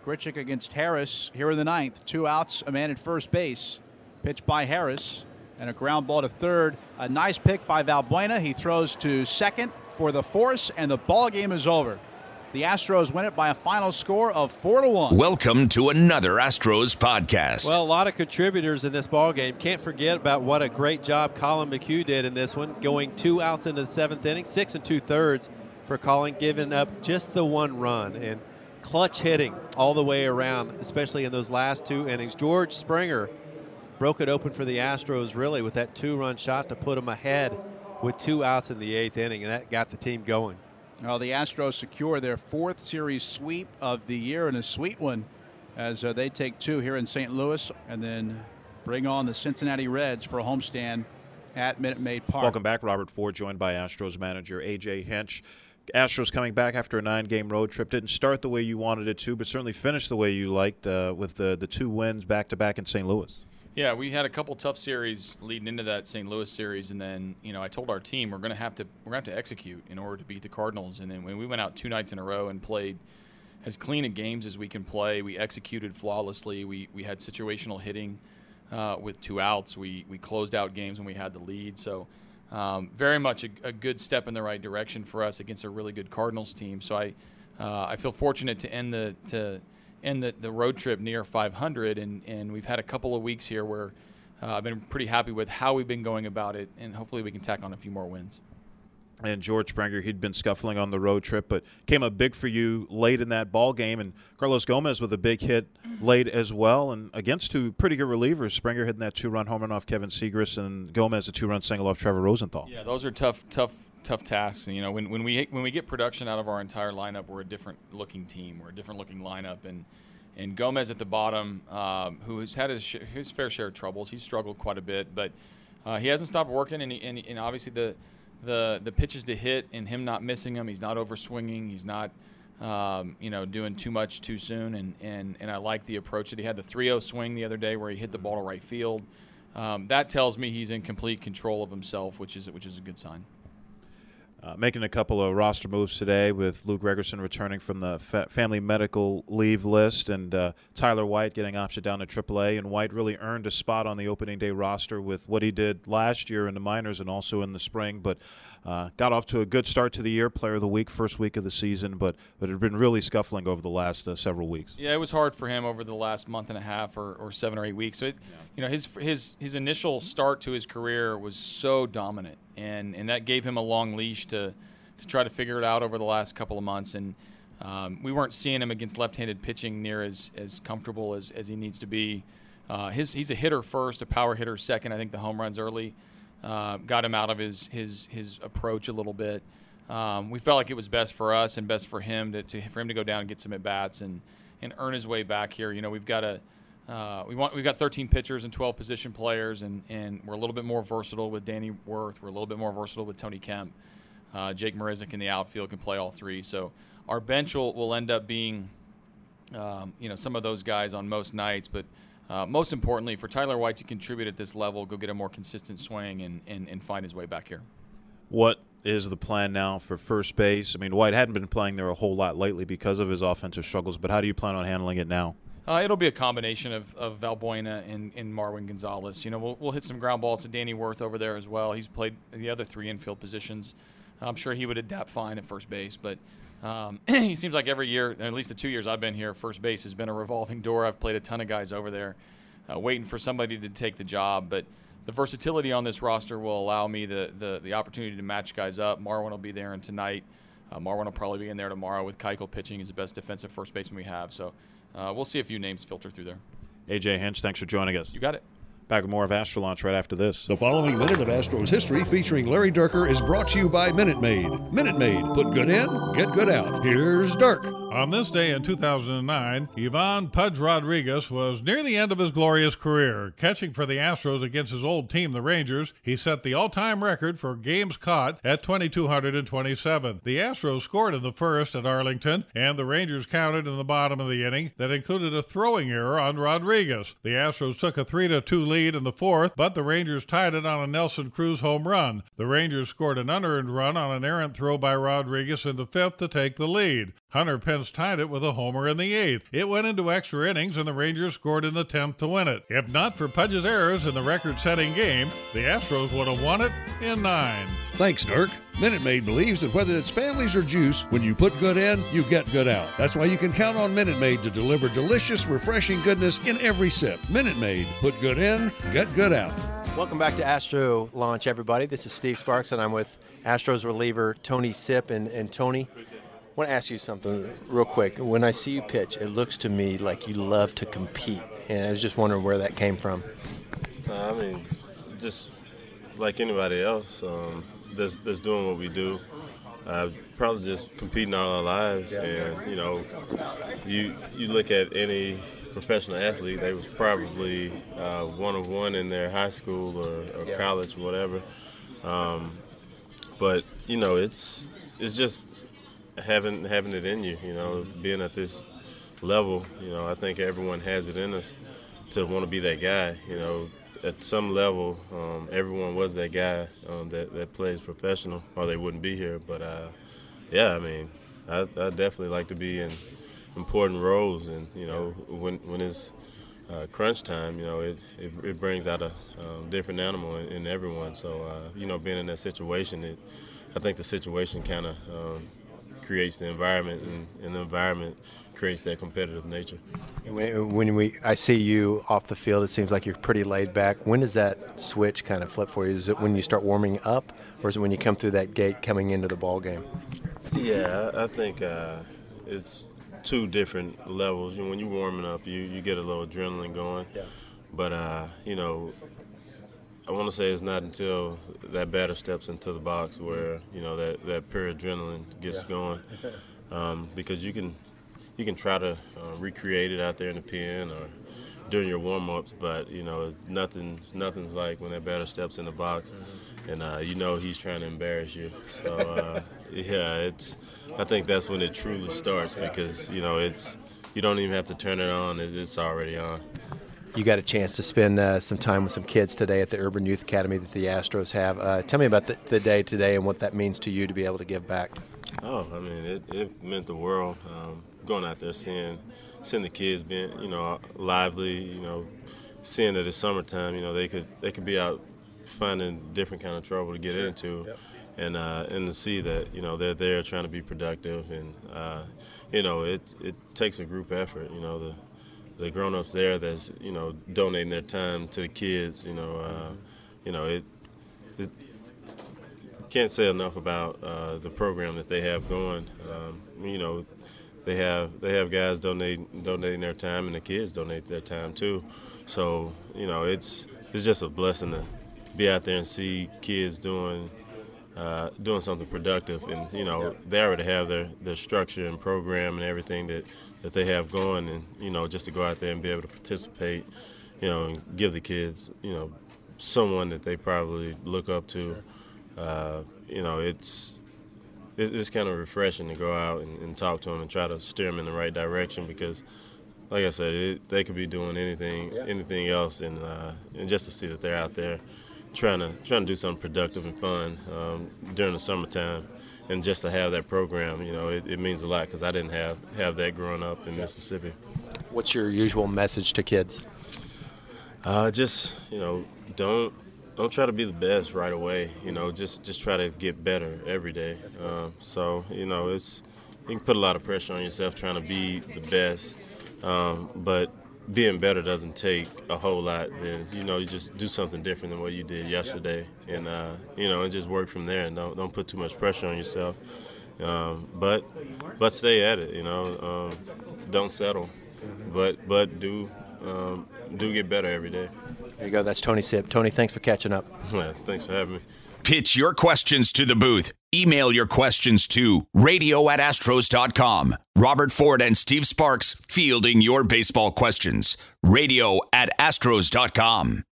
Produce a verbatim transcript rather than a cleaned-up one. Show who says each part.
Speaker 1: Grichuk against Harris here in the ninth. Two outs, a man at first base. Pitch by Harris, and a ground ball to third. A nice pick by Valbuena. He throws to second for the force, and the ball game is over. The Astros win it by a final score of four to one.
Speaker 2: Welcome to another Astros podcast.
Speaker 3: Well, a lot of contributors in this ball game. Can't forget about what a great job Colin McHugh did in this one, going two outs into the seventh inning, six and two thirds for Colin, giving up just the one run and clutch hitting all the way around, especially in those last two innings. George Springer broke it open for the Astros, really, with that two-run shot to put them ahead with two outs in the eighth inning, and that got the team going.
Speaker 1: Well, the Astros secure their fourth series sweep of the year, and a sweet one, as uh, they take two here in Saint Louis and then bring on the Cincinnati Reds for a homestand at Minute Maid Park.
Speaker 4: Welcome back. Robert Ford, joined by Astros manager A J Hinch. Astros coming back after a nine-game road trip. Didn't start the way you wanted it to, but certainly finished the way you liked uh, with the, the two wins back-to-back in Saint Louis.
Speaker 5: Yeah, we had a couple tough series leading into that Saint Louis series, and then you know I told our team we're going to have to we're going to have to execute in order to beat the Cardinals. And then when we went out two nights in a row and played as clean a games as we can play, we executed flawlessly. We we had situational hitting uh, with two outs. We we closed out games when we had the lead. So um, very much a, a good step in the right direction for us against a really good Cardinals team. So I uh, I feel fortunate to end the to. And the, the road trip near five hundred, and, and we've had a couple of weeks here where uh, I've been pretty happy with how we've been going about it, and hopefully we can tack on a few more wins.
Speaker 4: And George Springer, he'd been scuffling on the road trip, but came up big for you late in that ball game, and Carlos Gomez with a big hit late as well, and against two pretty good relievers. Springer hitting that two-run home run off Kevin Segras, and Gomez a two-run single off Trevor Rosenthal.
Speaker 5: Yeah, those are tough, tough, tough tasks. And, you know, when when we when we get production out of our entire lineup, we're a different looking team. We're a different looking lineup, and and Gomez at the bottom, um, who has had his sh- his fair share of troubles. He's struggled quite a bit, but uh, he hasn't stopped working, and, he, and, and obviously the the the pitches to hit and him not missing them. He's not over swinging. He's not um, you know doing too much too soon, and and and I like the approach that he had. The three oh swing the other day where he hit the ball to right field. Um, that tells me he's in complete control of himself, which is which is a good sign.
Speaker 4: Uh, making a couple of roster moves today with Lou Gregerson returning from the fa- family medical leave list, and uh, Tyler White getting optioned down to triple A. And White really earned a spot on the opening day roster with what he did last year in the minors and also in the spring. But uh, got off to a good start to the year, player of the week, first week of the season, but but it had been really scuffling over the last uh, several weeks.
Speaker 5: Yeah, it was hard for him over the last month and a half or, or seven or eight weeks. So, it, yeah. you know, his his his initial start to his career was so dominant, and, and that gave him a long leash to to try to figure it out over the last couple of months. And um, we weren't seeing him against left-handed pitching near as, as comfortable as, as he needs to be. Uh, his he's a hitter first, a power hitter second. I think the home runs early uh, got him out of his his his approach a little bit. Um, we felt like it was best for us and best for him to, to for him to go down and get some at bats and and earn his way back here. You know, we've got a uh, we want we've got thirteen pitchers and twelve position players, and and we're a little bit more versatile with Danny Worth. We're a little bit more versatile with Tony Kemp. Uh, Jake Marisnik in the outfield can play all three. So our bench will, will end up being, um, you know, some of those guys on most nights. But uh, most importantly, for Tyler White to contribute at this level, go get a more consistent swing and, and, and find his way back here.
Speaker 4: What is the plan now for first base? I mean, White hadn't been playing there a whole lot lately because of his offensive struggles, but how do you plan on handling it now?
Speaker 5: Uh, it'll be a combination of, of Valbuena and, and Marwin Gonzalez. You know, we'll, we'll hit some ground balls to Danny Worth over there as well. He's played the other three infield positions. I'm sure he would adapt fine at first base, but um, he seems like every year, at least the two years I've been here, first base has been a revolving door. I've played a ton of guys over there uh, waiting for somebody to take the job, but the versatility on this roster will allow me the, the, the opportunity to match guys up. Marwin will be there and tonight. Uh, Marwin will probably be in there tomorrow with Keuchel pitching. He's the best defensive first baseman we have, so uh, we'll see a few names filter through there.
Speaker 4: A J Hinch, thanks for joining us.
Speaker 5: You got it.
Speaker 4: Back with more of Astro Launch right after this.
Speaker 6: The following minute of Astros history featuring Larry Dierker is brought to you by Minute Maid. Minute Maid, put good in, get good out. Here's Dirk.
Speaker 7: On this day in two thousand nine, Ivan Pudge Rodriguez was near the end of his glorious career. Catching for the Astros against his old team, the Rangers, he set the all-time record for games caught at two thousand two hundred twenty-seven. The Astros scored in the first at Arlington, and the Rangers counted in the bottom of the inning. That included a throwing error on Rodriguez. The Astros took a three to two lead in the fourth, but the Rangers tied it on a Nelson Cruz home run. The Rangers scored an unearned run on an errant throw by Rodriguez in the fifth to take the lead. Hunter Pence Giants tied it with a homer in the eighth. It went into extra innings, and the Rangers scored in the tenth to win it. If not for Pudge's errors in the record-setting game, the Astros would have won it in nine.
Speaker 6: Thanks, Dirk. Minute Maid believes that whether it's families or juice, when you put good in, you get good out. That's why you can count on Minute Maid to deliver delicious, refreshing goodness in every sip. Minute Maid, put good in, get good out.
Speaker 3: Welcome back to Astro Launch, everybody. This is Steve Sparks, and I'm with Astros reliever Tony Sipp. And, and Tony, I want to ask you something real quick. When I see you pitch, it looks to me like you love to compete, and I was just wondering where that came from.
Speaker 8: Uh, I mean, just like anybody else, um, that's, that's doing what we do. Uh, probably just competing all our lives, yeah. And you know, you you look at any professional athlete, they was probably uh, one of one in their high school or, or yeah. college, whatever. Um, but you know, it's it's just having having it in you. You know, being at this level, you know, I think everyone has it in us to want to be that guy. You know, at some level, um, everyone was that guy um, that that plays professional, or they wouldn't be here. But uh, yeah, I mean, I, I definitely like to be in important roles, and you know, when when it's uh, crunch time, you know, it, it it brings out a um, different animal in, in everyone. So uh, you know, being in that situation, it I think the situation kind of um, creates the environment, and, and the environment creates that competitive nature.
Speaker 3: When, when we I see you off the field, it seems like you're pretty laid back. When does that switch kind of flip for you? Is it when you start warming up, or is it when you come through that gate coming into the ball game?
Speaker 8: Yeah, I, I think uh, it's two different levels. You know, when you're warming up, you, you get a little adrenaline going. Yeah. But, uh, you know, I want to say it's not until that batter steps into the box where, you know, that, that pure adrenaline gets yeah. going. Um, because you can you can try to uh, recreate it out there in the pen or during your warm-ups, but, you know, nothing, nothing's like when that batter steps in the box mm-hmm. and uh, you know he's trying to embarrass you. So, uh, yeah, it's. I think that's when it truly starts because, you know, it's you don't even have to turn it on. It's already on.
Speaker 3: You got a chance to spend uh, some time with some kids today at the Urban Youth Academy that the Astros have. Uh, tell me about the, the day today and what that means to you to be able to give back.
Speaker 8: Oh, I mean, it, it meant the world. Um, going out there, seeing seeing the kids being, you know, lively, you know, seeing that it's summertime, you know, they could they could be out finding different kind of trouble to get sure. into. Yep. And uh, and to see that, you know, they're there trying to be productive, and uh, you know, it it takes a group effort. You know, the the grown-ups there that's, you know, donating their time to the kids. You know, uh, you know it. it can't say enough about uh, the program that they have going. Um, you know, they have they have guys donating donating their time, and the kids donate their time too. So you know, it's it's just a blessing to be out there and see kids doing. Uh, doing something productive, and you know they already have their, their structure and program and everything that, that they have going, and you know just to go out there and be able to participate, you know, and give the kids, you know, someone that they probably look up to, uh, you know, it's it's kind of refreshing to go out and, and talk to them and try to steer them in the right direction because, like I said, it, they could be doing anything anything else, and uh, and just to see that they're out there. Trying to trying to do something productive and fun um, during the summertime, and just to have that program, you know, it, it means a lot because I didn't have, have that growing up in Mississippi.
Speaker 3: What's your usual message to kids?
Speaker 8: Uh, just you know, don't don't try to be the best right away. You know, just just try to get better every day. Um, so you know, it's you can put a lot of pressure on yourself trying to be the best, um, but. Being better doesn't take a whole lot. Then you know you just do something different than what you did yesterday, and uh, you know and just work from there. And don't don't put too much pressure on yourself. Um, but but stay at it. You know, um, don't settle. But but do um, do get better every day.
Speaker 3: There you go. That's Tony Sipp. Tony, thanks for catching up.
Speaker 8: Yeah, thanks for having me.
Speaker 2: Pitch your questions to the booth. Email your questions to radio at astros dot com. Robert Ford and Steve Sparks fielding your baseball questions. radio at astros dot com.